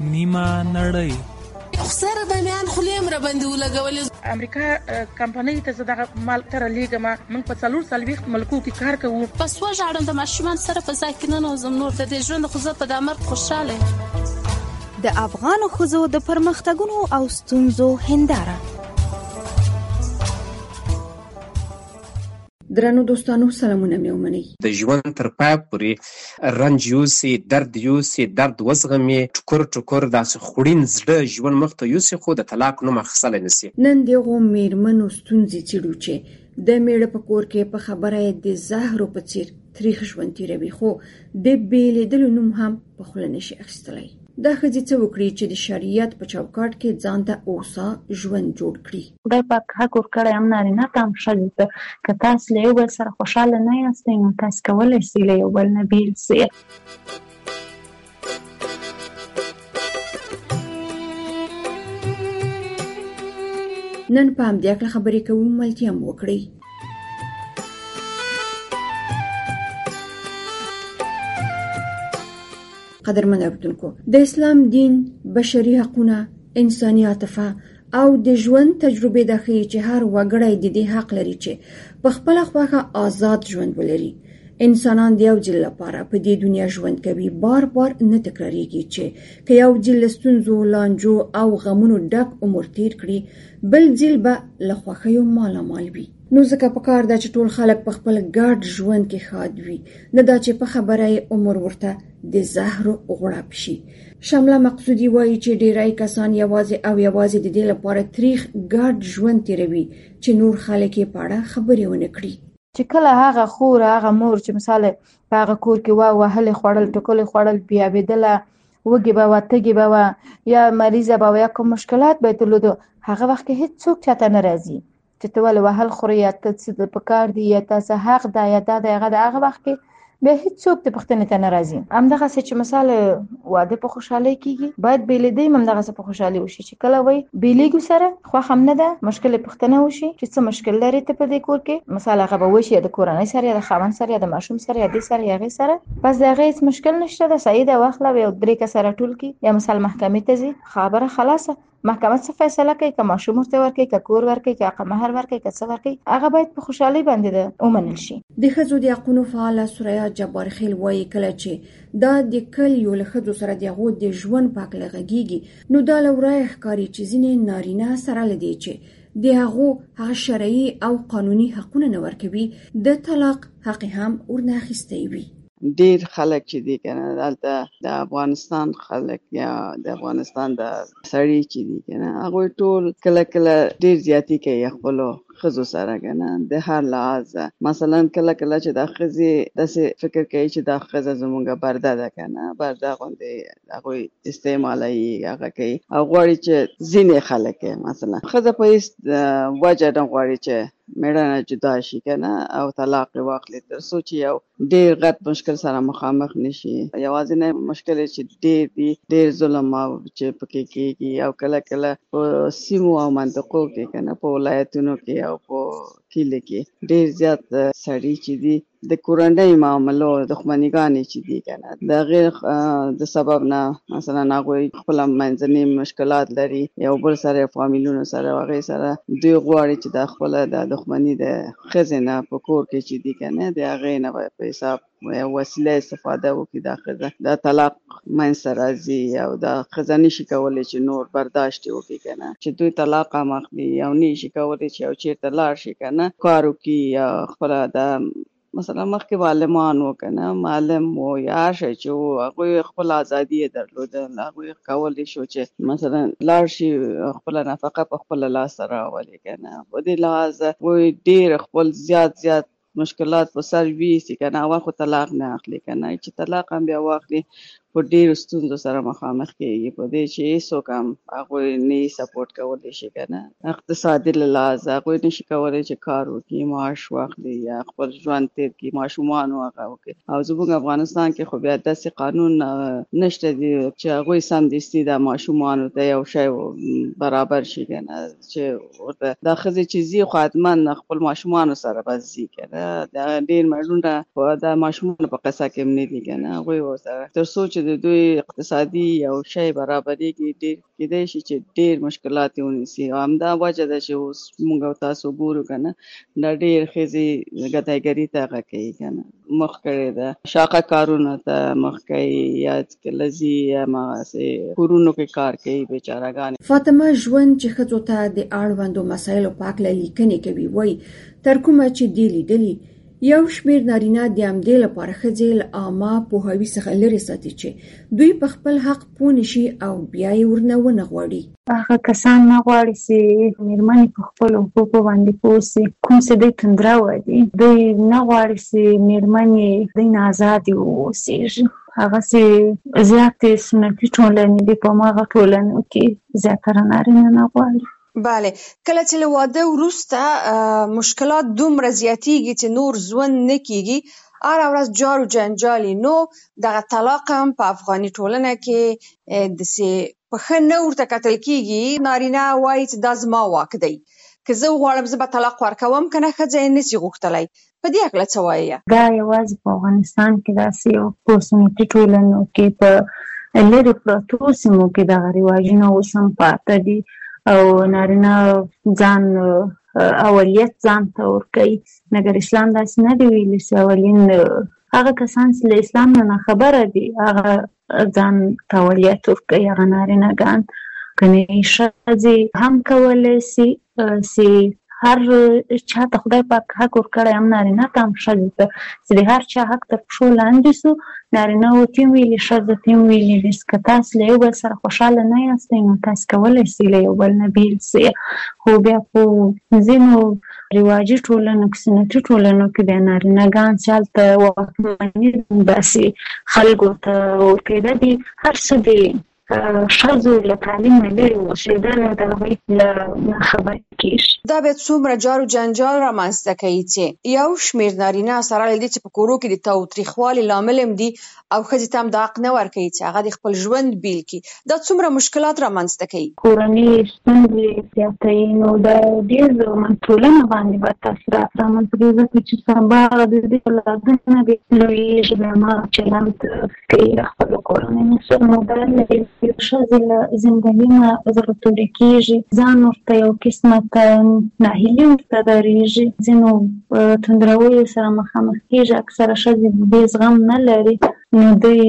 نیمه نړۍ. خسر د میان خلیم را باندې ولګولې. امریکا کمپنۍ ته زه دغه مال تر لېږم. موږ په 440 ملکو کې کار کوو. پس وژاړم د ماشومان سره په ځای کې ننوځم. نور د دې ژوند خو زه په دا مرګ خوشحاله یم. د افغانو ښځو د پرمختګونو او ستونزو هنداره. درنو دوستانو سلامونه مې ومنئ. د ژوند تر پای پورې رنج یوسي، درد یوسي، درد وزغمي، ټکور ټکور داسې خوړین زړه ژوند مخ ته یوسي، خو د طلاق نوم اخیستلی نسي. نن دغو میرمنو ستونزې څېړو چې د میړه په کور کې په خبره یې د زهرو په څېر تریخ ژوند تېروي، خو د بېلېدلو نوم هم په خوله نشي اخیستلی. دا ښځې څه وکړي چې د شریعت په چوکاټ کې ځان ته اوسا ژوند جوړ کړي؟ خدای پاک حق ورکړی هم نارینه ته هم ښځې ته. که تاسو له یو بل سره خوشحاله نه یاستئ نو تاسو کولی شئ له یو بل نه بېل شئ. نن په همدې هکله خبرې کوو، ملتیا هم وکړئ. قدرمن اوریدونکو، د اسلام دین بشري حقونه، انساني عاطفه او د ژوند تجربې دا ښیي چې هر وګړی د دې حق لري چې په خپله خوښه آزاد ژوند ولري. انسانان د یو ځل لپاره په دې دنیا ژوند کوي، بار بار نه تکراریږي چې که یو ځل له ستونزو، لانجو او غمونو ډک عمر تیر کړي، بل ځل به له خوښیو مالامال وي. نو ځکه پکار ده چې ټول خلک په خپل ګډ ژوند کې ښاد وي، نه دا چې په خبره یې عمر ورته د زهرو غوړپ شي. شمله مقصودي وایي چې ډیری کسان یوازې د دې لپاره تریخ ګډ ژوند تیروي چې نور خلک یې په اړه خبرې ونه کړي. چې کله هغه خور، هغه مور چې مثال په هغه کور کې وهلې خوړل، ټکلې خوړل، بیابېدله، وږې به وه، تږې به وه، یا مریضه به وه، یا کوم مشکلات به یې درلودو، هغه وخت کې هېڅوک چاته نه راځي چې ته ولې وهل خورې، یا ته څه په کار دي، یا تاسو حق ده، یا دا ده، هغه ده. هغه وخت کې بیا هېڅوک د پوښتنې ته نه راځي. همدغسې چې مثال واده په خوشحالۍ کېږي، باید بېلېدی هم همدغسې په خوشحالۍ وشي. چې کله وایي بېلېږو سره خوښ هم نه ده، مشکل یې پوښتنه وشي چې څه مشکل لري ته په دې کور کې. مثال هغه به وشي یا د کورنۍ سره، یا د خاوند سره، یا د ماشوم سره، یا دې سره، یا هغې سره. پس د هغې هېڅ مشکل نشته ده، صحیح ده، واخله یو 3 کسه راټول کړي، یا مثال محکمې ته ځي، خبره خلاصه. محکمه څه فیصله کوي، که ماشوم ورته ورکوي، که کور ورکوي، که مهر ورکوي، که څه ورکوي، هغه باید په خوشحالۍ باندې ده ومنل شي. د ښځو د حقونو فعاله سریا جبار خیل وایي کله چې دا د کلیو له ښځو سره د هغو د ژوند په هکله غږېږي، نو دا له ورایه ښکاري چې ځینې نارینه سره له دې چې د هغو هغه شرعي او قانوني حقونه نه ورکوي، د طلاق حق هم ورنه اخیستی وي. ډیر خلک چې دي کنه دلته د افغانستان خلک یا د افغانستان د سړي چې دي کنه هغه ټول کله کله ډیر زیاتی کوي خپل ښځو سره کنه د هر لحاظ. مثلا کله کله چې د ښځې داسې فکر کوي چې دا ښځه زمونږ برده ده کنه، برده غوندې هغه استعمالوي، هغه کوي او غواړي چې ځینې خلک مثلا ښځه په هیڅ وجه نه غواړي چې میړه جدا شي کنه او طلاق واخلي، تر څو چې یو ډیر غټ مشکل سره مخامخ نشي. یوازینی مشکل چې ډیر ظلم او چې پکې کېږي، او کله کله په سیمو او منطقو کې کنه په ولایتونو کې او په کلی کې ډیر زیات سړي چې دي د کورنۍ معاملو دښمنیګانې چې دي کنه د غیر د سبب نه مثلا هغوی خپل منځني مشکلات لري، یو بل سره فامیلونو سره هغې سره دوی غواړي چې د خپل د دښمني د ښځې نه په کور کې چې دي کنه د هغې نه په حساب وسیله استفاده وکړي، دا ښځه د طلاق منځته راځي او دا ښځه نشي کولی چې نور برداشت وکړي کنه چې دوی طلاق هم اخلي او نشي کولی چې یو چېرته لاړ شي کنه کار وکړي یا خپله د مثلا مخکې معلمان و کنه، معلم و یا هر شی چې و، هغوی خپل ازادي یې درلوده، هغوی کولی شو چې مثلا لاړ شي خپله نفقه په خپله لاسته راولي کنه. په دې لحاظ هغوی ډېر خپل زیات مشکلات په سر ویسي کنه، هغه خو طلاق نه اخلي کنه، چې طلاق هم بیا واخلي په ډېرو ستونزو سره مخامخ کېږي، په دې چې هېڅوک هم هغوی نه سپورټ کولی شي کنه. اقتصادي له لحاظه هغوی نشي کولی چې کار وکړي، معاش واخلي یا خپل ژوند تېر کړي، ماشومان هغه وکړي. او زموږ افغانستان کې خو بیا داسې قانون نشته دی چې هغوی سمدستي د ماشومانو ته یو شی برابر شي کنه، چې ورته دا ښځې چې ځي خو حتما خپل ماشومانو سره به ځي کنه. دا ډېر مړونه د ماشومانو په قصه کې هم نه دي کنه، هغوی ورسره تر څو چې چې د دوی اقتصادي یو شی برابرېږي ډېر کېدای شي چې ډېر مشکلات یې ونیسي. او همدا وجه ده چې اوس موږ او تاسو ګورو که نه دا ډېر ښځې ګدایګري ته هغه کوي که نه مخ کړې ده شاقه کارونو ته مخ کوي یا کله ځي یا هماغسې کورونو کې کار کوي بیچارهګانې. فاطمه ژوند چې ښځو ته د اړوندو مسایلو په هکله لیکنې کوي وایي تر کومه چې دې لیدلي یو شمېر نارینه د همدې لپاره ښځې له عامه پوهاوي څخه لرې ساتي چې دوی په خپل حق پوه نشي او بیا یې ورنه ونه غواړي. هغه کسان نه غواړي چې مېرمنې په خپلو حقوقو باندې پوه سي. کوم چې دوی تندروه دي دوی نه غواړي چې مېرمنې دوی نه ازادې واوسېږي. هغسې زیاتې سنتي ټولنې دي په هماغه ټولنو کې زیاتره نارینه نه غواړي. بله، کله چې له واده وروسته مشکلات دومره زیاتېږي چې نور ژوند نه کېږي هره ورځ جار و جنجالي، نو دغه طلاق هم په افغاني ټولنه کې داسې په ښه نه ورته کتل کېږي. نارینه وایي چې دا زما واک دی، که زه وغواړم زه به طلاق ورکوم که نه ښځه یې نشي غوښتلی. په دې هکله څه وایي؟ دا یوازې په افغانستان کې داسې یو په سنتي ټولنو کې په لرې پرتو سیمو کې دغه رواجونه اوس هم پاته دي او نارینه ځان اولیت ځان ته ورکوي. مګر اسلام داسې نه دی ویلي چې اولین هغه کسان چې له اسلام نه ناخبره دي هغه ځان ته اولیت ورکوي، هغه نارینهګان. کنې ښځې هم کولی سي چې هر چا ته خدای پاک حق ورکړی هم نارینه ته هم ښځې ته چې د هر چا حق تر پښو لاندې سو. نارینه ورته هم ویلي ښځو ته هم ویلي دي که تاسو له یو بل سره خوشحاله نه یاستئ نو تاسو کولی سئ له یو بل نه بېل سئ. خو بیا په ځینو رواجي ټولنو کې سنتي ټولنو کې بیا نارینهګان چې هلته واکمني داسې خلکو ته ورکېده دي هر څه دي ښځو له تعلیم نه لرې اوسېدل د هغوی له خبرې کېږي. دا بیا څومره جار و جنجال رامنځته کوي چې یو شمېر نارینه سره له دې چې په کورو کې د تاوتریخوالي لامل هم دي او ښځې ته هم دا حق نه ورکوي چې هغه د خپل ژوند بیل کړي. دا څومره مشکلات رامنځته کوي. کورنۍ ستونزې زیاتوي نو د ډېر ټولنه باندې به تاثیرات رامنځته کوي ځکه چې سبا د دې اولادونه بې لویېږي بیا هماغه چلند کوي د خپلو کورنیو سره نو دا لري ښځې له زندګي نه زړه تورې کېږي، ځان ورته یو قسمه ناهیلي ورته ډارېږي، ځینو تندرویو سره مخامخ کېږي. اکثره ښځې د دې زغم نه لري نو دوی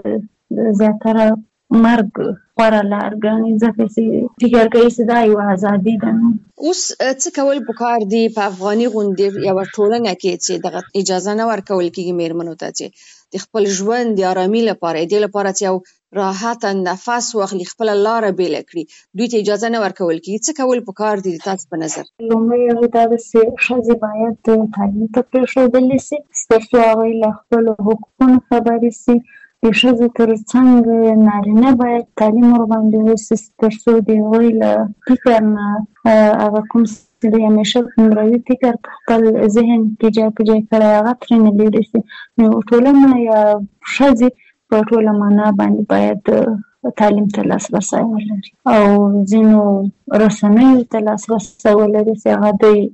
زیاتره مرګ غوره لار ګڼي ځکه چې فکر کوي چې دا یوه ازادي ده. اوس څه کول پکار دي په افغاني غوندې یوه ټولنه کې چې دغه اجازه نه ورکول کېږي مېرمنو ته چې د خپل ژوند د ارامي لپاره دې لپاره چې یو راحته نفس واخلي خپله لاره بیله کړي دوی ته اجازه نه ورکول کېږي. څه کول پکار دي تاسو په نظر؟ لومړی دا ده چې ښځې باید تعلیم ته پرېښودلی سي تر څو هغوی له خپلو حقوقونو خبرې سي. د ښځو تر څنګ نارینه باید تعلیم ورباندې وسي تر څو د هغوی له فکر نه هغه کوم چې د همیشه تندروي فکر په خپل ذهن کې جای په جای کړی هغه ترېنه لرې سي. نو ټولنه یا ښځې په ټوله معنا باندې باید تعلیم ته لاسرسی ولري او ځینو رسنیو ته لاسرسی ولري چې هغه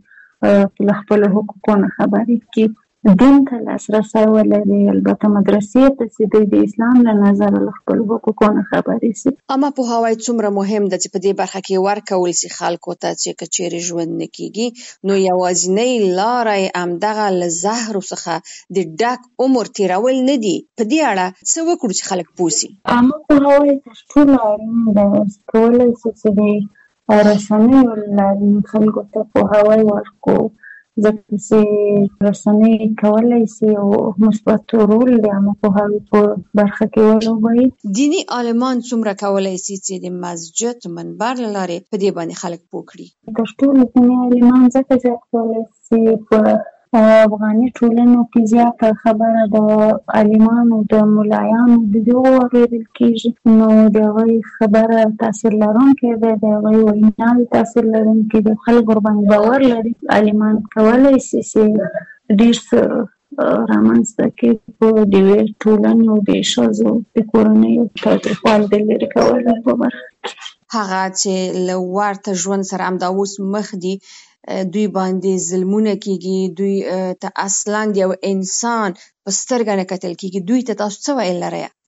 دوی له خپلو حقوقو نه خبرې کړي. دین ته لاسرسی ولري، البته مدرسې ته چې دوی د اسلام له نظره له خپلو حقوقو نه خبرې سي. عامه پوهاوی څومره مهم ده چې په دې برخه کې ورکول سي خلکو ته چې که چیرې ژوند نه کېږي نو یوازینۍ لاره یې همدغه له زهرو څخه د ډک عمر تېرول نه دي. په دې اړه څه وکړو چې خلک پوه سي؟ عامه پوهاوی تر ټولو اړین دی. کولی سو چې د رسنیو له لارې خلکو ته پوهاوی ورکړو ځکه چې رسنۍ کولی سي او مثبت رول د عامه پوهاوي په برخه کې ولوبوي. دیني عالمان څومره کولی سي چې د مسجد منبر له لارې په دې باندې خلک پوه کړي؟ تر ټولو دیني عالمان ځکه زیات کولی سي په افغاني ټولنو کې زیاته خبره د عالمانو د ملایانو د دغو اورېدل کېږي نو د هغوی خبره تاثیر لرونکی دی، د هغوی ویناوې تاثیر لرونکي دي، خلک ورباندې باور لري. عالمان کولی سي چې ډېر څه رامنځته کړي په د یوې ټولنې او د ښځو د کورنیو تاوتریخوالي د لرې کولو په برخه کې. هغه چې له ورته ژوند سره همدا اوس مخ دي دوی باندې ظلمونه کېږي، دوی ته اصلا د یو انسان په سترګه نه کتل کېږي، دوی ته تاسو څه ویل لرئ؟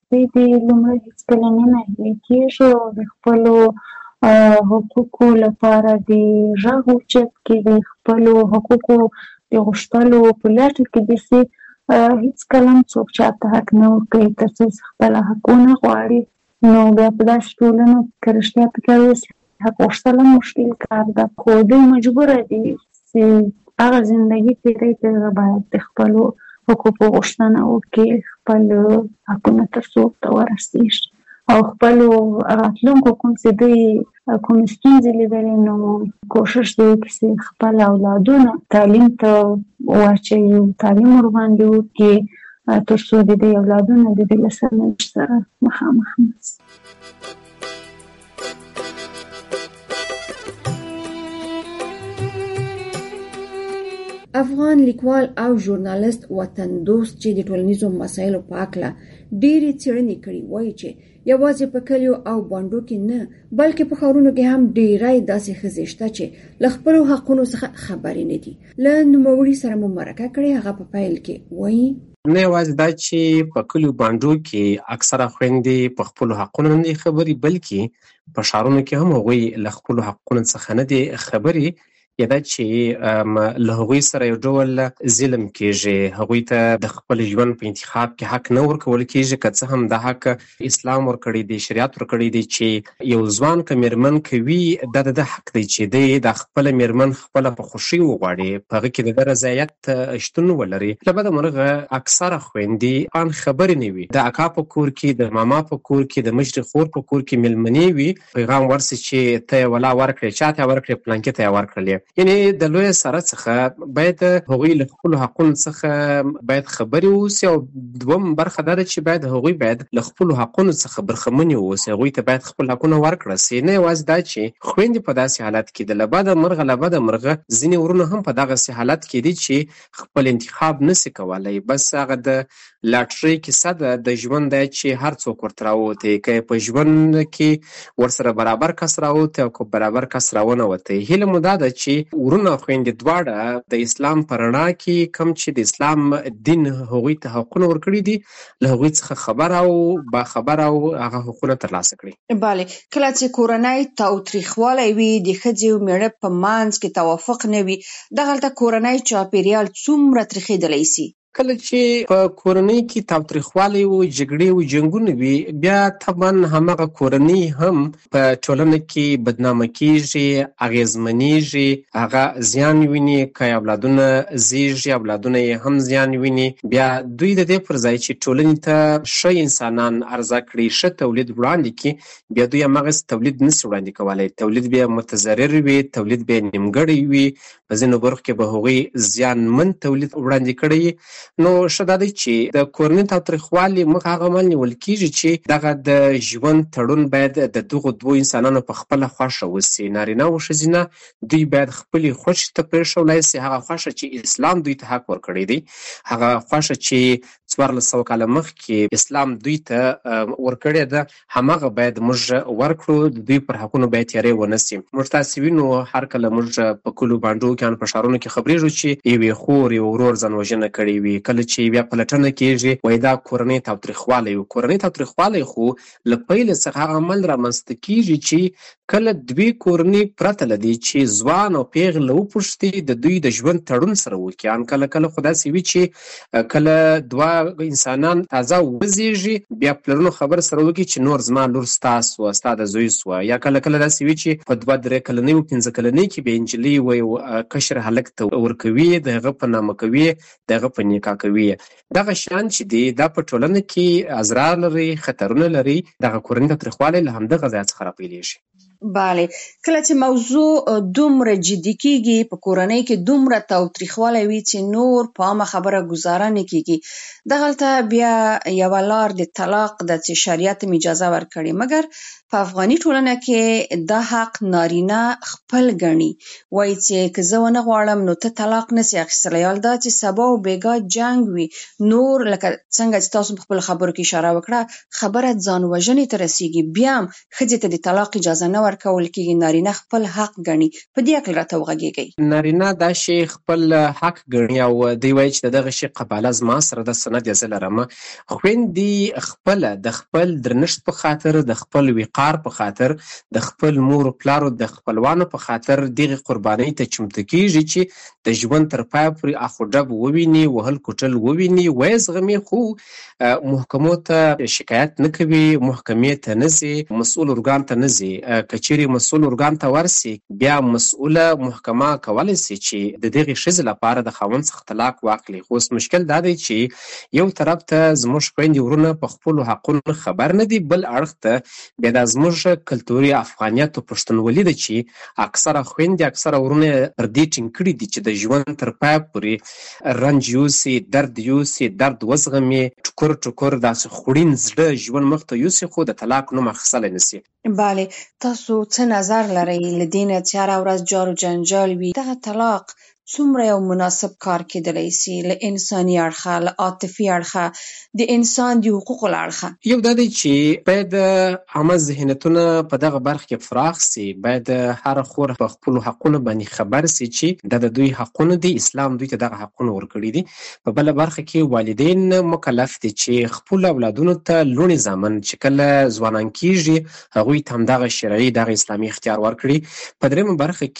دوی د لومړی هېڅکله نه ناهیلي کېږي او د خپلو حقوقو لپاره د غږ اوچت کړي، د خپلو حقوقو د غوښتلو په لټه کې داسې هېڅکله هم څوک چاته حق نه ورکوي تر څو چې خپله حق ونه غواړي. نو بیا په داسې ټولنو که رښتیا پکې اوسي حق غوښتل هم مشکل کار ده، خو دوی مجبوره دي چې هغه زندګي تېروي چې هغه باید د خپلو حقوقو غوښتنه وکړي، خپل حقونه تر څو ورته ورسېږي او خپلو راتلونکو کوم چې دوی کوم ستونزې لیدلې نو کوشش دی وکړي چې خپل اولادونه تعلیم ته واچوي، تعلیم ورباندې وکړي تر څو د دې اولادونه د دې له سرنوشت سره مخامخ نه شي. افغان لیکوال او ژورنالیست وطن دوست چې د ټولنیزو مسایلو په هکله ډېرې څېړنې کړي وایي چې یوازې په کلیو او بانډو کې نه بلکې په ښارونو کې هم ډېری داسې ښځې شته چې له خپلو حقونو څخه خبرې نه دي. له نوموړي سره مو مرکه کړې، هغه په پیل کې وایي نه یوازې دا چې په کلیو بانډو کې اکثره خویندې په خپلو حقونو نه دي خبرې، بلکې په ښارونو کې هم هغوی له خپلو حقونو څخه نه دي خبرې. یا دا چې له هغوی سره یو ډول ظلم کېږي، هغوی ته د خپل ژوند په انتخاب کې حق نه ورکول کېږي، که څه هم دا حق اسلام ورکړی دی، شریعت ورکړی دی چې یو ځوان که میرمن کوي دا د حق دی چې دی د خپله میرمن خپله په خوښۍ وغواړي، په هغه کې د ده رضایت شتون ولري. له بده مرغه اکثره خویندې ان خبرې نه وي، د اکا په کور کې، د ماما په کور کې، د مشرې خور په کور کې میلمنې وي، پیغام ورسي چې ته یې ولا ورکړې، چا ته یې ورکړې، پلانکي ته یې ورکړلې. یعنې د لویه سره څخه باید هغوی له خپلو حقونو څخه باید خبرې واوسي، او دوم برخه دا ده چې باید هغوی باید له خپلو حقونو څخه برخمنې واوسي، هغوی ته باید خپل حقونه ورکړه سي. نه یوازې دا چې خویندې په داسې حالت کې د له بده مرغه ځینې ورونه هم په دغسې حالت کې دي چې خپل انتخاب نسي کولی، بس هغه د لاټرۍ کیسه ده د ژوند دی چې هر څوک ورته راووتی، که په ژوند کې ورسره برابر کس راووتی او که برابر کس راونوتی. هیله مو دا ده چې ورونه او خویندې دواړه د اسلام په رڼا کې کوم چې د اسلام دین هغوی ته حقونه ورکړي دي له هغوی څخه خبر او باخبر او هغه حقونه ترلاسه کړي. بله، کله چې کورنۍ تاوتریخوالی وي، د ښځې او میړه په منځ کې توافق نه وي، دغلته کورنۍ چاپیریال څومره تریخېدلی سي؟ کله چې په کورنۍ کې تاوتریخوالی و، جګړې و، جنګونه وي، بیا طبعا همغه کورنۍ هم په ټولنه کې بدنامه کېږي، اغېزمنېږي، هغه زیان ویني، که اولادونه زېږي اولادونه یې هم زیان ویني. بیا دوی د دې پر ځای چې ټولنې ته ښه انسانان عرضه کړي، ښه تولید وړاندې کړي، بیا دوی همغسې تولید نسي وړاندې کولی، تولید بیا متضرر وي، تولید بیا نیمګړی وي، په ځینو برخو کې به هغوی زیانمن تولید وړاندې کړی. نو ښه دا دی چې د کورنۍ تاوتریخوالي مخه هغه عمل نیول کېږي چې دغه د ژوند تړون باید د دغو دوو انسانانو په خپله خوښه وسي، نارینه او ښځینه دوی باید خپلې خوښې ته پرېښولی سي، هغه خوښه چې اسلام دوی ته حق ورکړی دی، هغه خوښه چې 1400 کاله مخکې اسلام دوی ته ورکړې ده، همغه باید موږ ورکړو، د دوی پر حقونو باید تیاری ونه سي. موږ تاسې وینو هر کله موږ په کلیو بانډو کې په ښارونو کې خبرېږو چې یوې خور یو ورور ځان وژنه کړې وي، کله چې بیا پلټنه کېږي وایي دا کورنۍ تاوتریخوالی و. کورنۍ تاوتریخوالی خو له پیله څخه هغه عمل رامنځته کېږي چې کله دوی کورنۍ پرته له دې چې ځوان او پیغله وپوښتي د دوی د ژوند تړون سره وکړي. ان کله خو داسې وي چې کله دوه انسانان تازه وزېږي بیا پلرونو خبر سره وکړي چې نور زما لور ستا سوه، ستا د زوی سوه، یا کله داسې وي چې په 2-3 کلنۍ و 15 کلنۍ کې بیا نجلۍ وایي کشر هلک ته ورکوي، د هغه په نامه کوي، د هغه په نکاح کوي. دغه شیان چې دي دا په ټولنه کې اضرار لري، خطرونه لري، دغه کورنۍ تاوتریخوالی له همدغه ځایه څخه راپیلېږي. بله، کله چې موضوع دومره جدي کېږي، په کورنۍ کې دومره تاوتریخوالی وي چې نور په عامه خبره ګزاره نه کېږي، دغلته بیا یوه لار د طلاق ده چې شریعت هم اجازه ورکړې، مګر په افغاني ټولنه کې دا حق نارینه خپل ګڼي، وایي چې که زه ونه غواړم نو ته طلاق نسي اخیستلی، حال دا چې سبا و بېګا جنګ وي، نور لکه څنګه چې تاسو په خپلو خبرو کې اشاره وکړه، خبره ځان وژنې ته رسېږي، بیا هم ښځې ته د طلاق اجازه نه ورکول کېږي، نارینه خپل حق ګڼي. په دې اړه راته وغږیږئ. نارینه دا شی خپل حق ګڼي او دوی وایي چې د دغه شي قباله زما سره د سند یې زه لرم. خویندې خپله د خپل درنښت په خاطر، د خپل وقار په خاطر، د خپل مور و پلارو د خپلوانو په خاطر دغې قربانۍ ته چمتو کېږي چې د ژوند تر پایه پورې اخ و ډب وویني، وهل کوټل وویني، ویې زغمي، خو محکمو ته شکایت نه کوي، محکمې ته نه ځي، مسؤل ارګان ته نه ځي. که چیرې مسؤل ارګان ته ورسي، بیا مسؤله محکمه کولی سي چې د دغې ښځې لپاره د خاوند څخه طلاق واخلي. خو اوس مشکل دا دی چې یو طرف ته زموږ خویندې ورونه په خپلو حقونو خبر نه دي، بل اړخ ته بیا دا زموږ کلتوري افغانیت او پښتونولي ده چې اکثره خویندې، اکثره ورونه پر دې ټینګ کړي دي چې د ژوند تر پایه پورې رنج یوسي، درد یوسي، درد وزغمي، ټکور ټکور داسې خوړین زړه ژوند مخ ته یوسي، خو د طلاق نوم اخیستلی نه سي. بله، تاسو څه نظر لرئ له دې نه چې هره ورځ جار و جنجال وي؟ دغه طلاق څومره یو مناسب کار کېدلی سي له انساني اړخه، له عاطفي اړخه، د انسان د حقوقو له اړخه؟ یو دا دی چې باید عامه ذهنیتونه په دغه برخه کې فراخ سي. باید هره خور په خپلو حقونو باندې خبر سي چې دا د دوی حقونه دي، اسلام دوی ته دغه حقونه ورکړي دي. په بله برخه کې والدین مکلف دي چې خپلو اولادونو ته لوڼې زامن چې کله ځوانان کېږي هغوی ته همدغه شرعي، دغه اسلامي اختیار ورکړي. په درېیمه برخه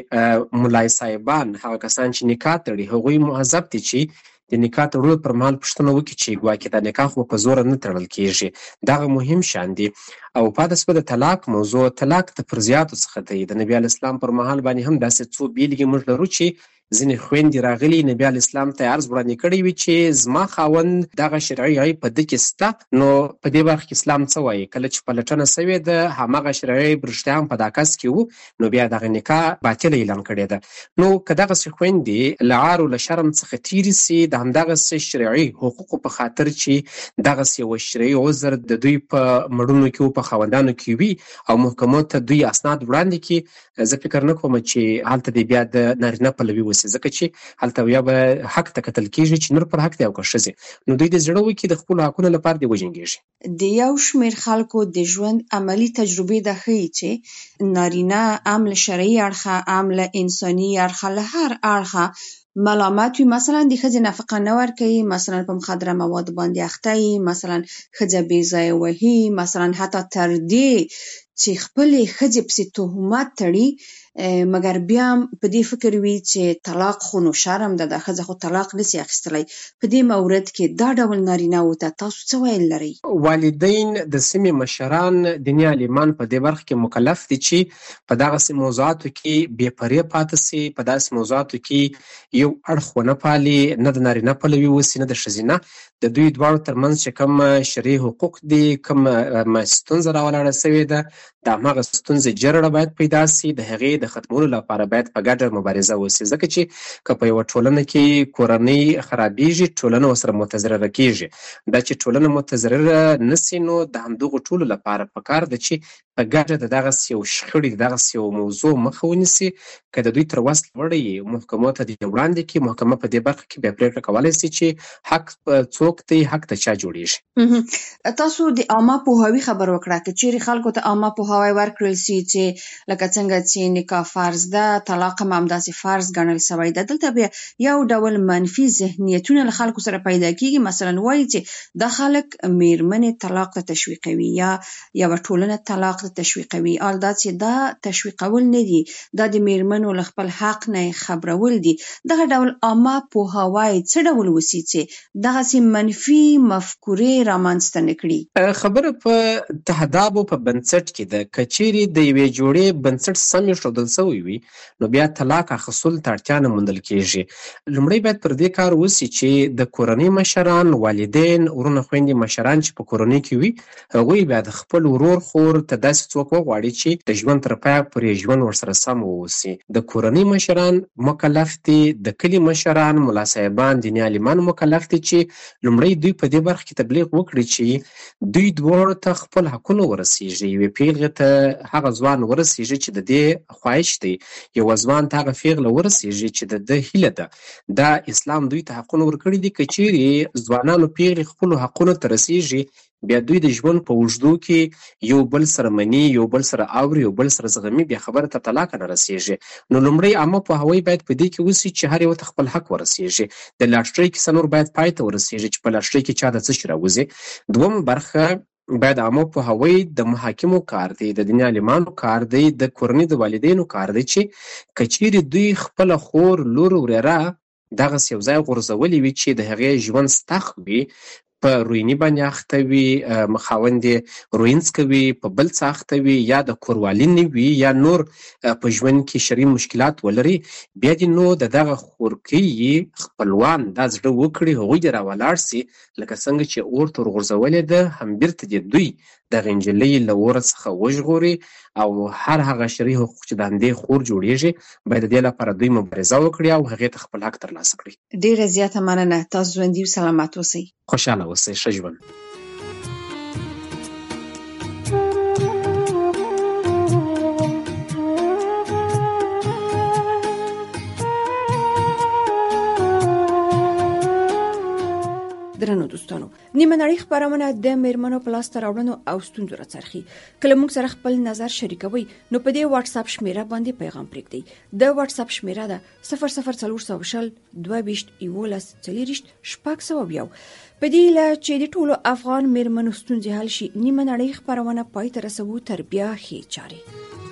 کې ملای صاحبان، هغه کسان چې نکاح تړي، هغوی مهذب دي چې د نکاح تړلو پر مهال پوښتنه وکړي چې ګواکې دا نکاح خو په زوره نه تړل کېږي. دغه مهم شیان دي. او پاتې شوه د طلاق موضوع. طلاق د فرضیاتو څخه دی. د نبي علیه السلام پر مهال باندې هم داسې څو بیلګې موږ لرو چې ځینې خویندې راغلي، نبي علیه السلام ته یې عرض وړاندې کړی وي چې زما خاوند دغه شرعي عیب په ده کې شته. نو په دې برخه کې اسلام څه وایي؟ کله چې پلټنه سوې ده، هماغه شرعي عیب رښتیا هم په دا کس کې و، نو بیا دغه نکاح باطله اعلان کړې ده. نو که دغسې خویندې له عار و له شرم څخه تېرې سي، د همدغسې شرعي حقوقو په خاطر چې دغسې یو شرعي عذر د دوی په مړونو کې و، په خاوندانو کې وي، او محکمو ته دوی اسناد وړاندې کړي، زه فکر نه کوم چې هلته دې بیا د نارینه پلوي وسي، ځکه چې هلته یا به حق ته کتل کېږي چې نور پر حق دی او که ښځې، نو دوی د زړه وکړي د خپلو حقونو لپاره دې وجنګېږي. د یو شمېر خلکو د ژوند عملي تجربې دا ښیي چې نارینه هم له شرعي اړخه، هم له انساني اړخه، له هر اړخه ملامت وي. مثلا د ښځې نفقه نه ورکوي، مثلا په مخدره مواد باندې اخته وي، مثلا ښځه بې ځایه وهي، مثلا حتی تر دې چې خپلې ښځې پسې تهمت تړي، مګر بیا هم په دې فکر وي چې طلاق خو نو شرم ده، دا ښځه خو طلاق نسي اخیستلی. په دې مورد کې دا ډول نارینه‌وو ته تاسو څه ویل لرئ؟ والدین د سیمې مشران، دیني عالمان په دې برخه کې مکلف دي چې په دغسې موضوعاتو کې بې پرې پاتې سي، په داسې موضوعاتو کې یو اړخ ونه پالي، نه د نارینه پلوي وسي نه د ښځینه. د دوی دواړو ترمنځ چې کوم شرعي حقوق دي، کوم ستونزه راولاړه سوې ده، د هماغه ستونزې جرړه باید پیدا سي، د هغې د ختمولو لپاره باید په ګډه مبارزه وسي. ځکه چې که په یوه ټولنه کې کورنۍ خرابېږي، ټولنه ورسره متضرره کېږي. دا چې ټولنه متضرره نه سي، نو د همدغو ټولو لپاره پکار ده چې په ګډه د دغسې یو شخړې، د دغسې یو موضوع مخه ونیسي. که د دوی تر وس لوړی محکمو ته دې وړاندې کړي، محکمه په دې برخه کې بیا پرېکړه کولی سي چې حق څوک دی، حق ته چا جوړېږي. تاسو د عامه پوهاوي خبر وکړه، که چیرې خلکو ته عامه پوهاوی ورکړل سي چې لکه څنګه چې نکاح فرض ده، طلاق هم همداسې فرض ګڼل سوی ده، دلته بیا یو ډول منفي ذهنیتونه له خلکو سره پیدا کېږي. مثلا وایي چې دا خلک مېرمنې طلاق ته تشویقوي یا یوه ټولنه طلاق ته تشویقوي. حال دا چې دا تشویقول نه دي، دا د مېرمنو له خپل حق نه خبرول دي. دغه ډول عامه پوهاوی څه ډول وسي چې دغسې منفي مفکورې رامنځته نه کړي؟ خبره په تهدابو په بنسټ کې ده. که چیرې د یوې جوړې بنسټ سم ایښودل سوی وي، نو بیا طلاق اخیستلو ته اړتیا نه موندل کېږي. لومړی باید پر دې کار وسي چې د کورنۍ مشران، والدین، ورونه، خویندې، مشران چې په کورنۍ کې وي، هغوی بیا د خپل ورور خور ته داسې څوک وغواړي چې د ژوند تر پایه پورې ژوند ورسره سم واوسي. د کورنۍ مشران مکلف دي، د کلي مشران، ملا صاحبان، دیني عالمان مکلف دي چې لومړی دوی په دې برخه کې تبلیغ وکړي چې دوی دواړو ته خپل حقونه ورسیږي. یوې پیغلې ته هغه ځوان ورسیږي چې د دې خواهش دی، یو ځوان ته هغه پیغله ورسیږي چې د ده هیله ده. دا اسلام دوی ته حقونه ورکړي دي. که چیرې ځوانانو پیغلې خپلو حقونو ته رسیږي، بیا دوی د ژوند په اوږدو کې یو بل سره مني، یو بل سره اوري، یو بل سره زغمي، بیا خبره ته طلاق نه رسیږي. نو لومړی عامه پوهاوی باید په دې کې وسي چې هر یو ته خپل حق ورسیږي. د لاټرۍ کیسه نور باید پای ته ورسیږي چې په لاټرۍ کې چا د څه شي راوځي. دوم برخه باید عامه پوهاوی د محاکمو کار دی، د دیني عالمانو کار دی، د کورنۍ د والدینو کار دی چې که چیرې دوی خپله خور، لور، ورېره دغسې یو ځای غورځولي وي چې د هغې ژوند ستخ وي، په رویني باندې اخته وي، خاوند یې روین څکوي، په بل څه اخته وي، یا د کوروالي نه وي، یا نور په ژوند کې شرعي مشکلات ولري، بیا دې نو د دغه خورکۍ خپلوان دا زړه وکړي، هغوی دې راولاړ سي، لکه څنګه چې اور ته ورغورځولې ده، هم بیرته دې دوی دغه نجلۍ له اوره څخه وژغوري، او هر هغه شرعي حقوق چې د همدې خور جوړېږي باید د دې لپاره دوی مبارزه وکړي او هغې ته خپل حق ترلاسه کړي. ډېره زیاته مننه. تاسو ژوندي او سلامت اوسئ. خوشحاله اوسئ. ښه ژوند. درنو دوستانو، نیمه نړۍ خپرونه د میرمنو په لاسته راوړنو او ستونزو راڅرخي. کله موږ سره خپل نظر شریکوي نو په دې واتس اپ شمیره باندې پیغام پرېږدئ. د واتس اپ شمیره ده 00400 22 11 40 600. په دې له چې د ټولو افغان میرمنو ستونزې حل شي، نیمه نړۍ خپرونه پای ته رسوو تر بیا ښې چارې.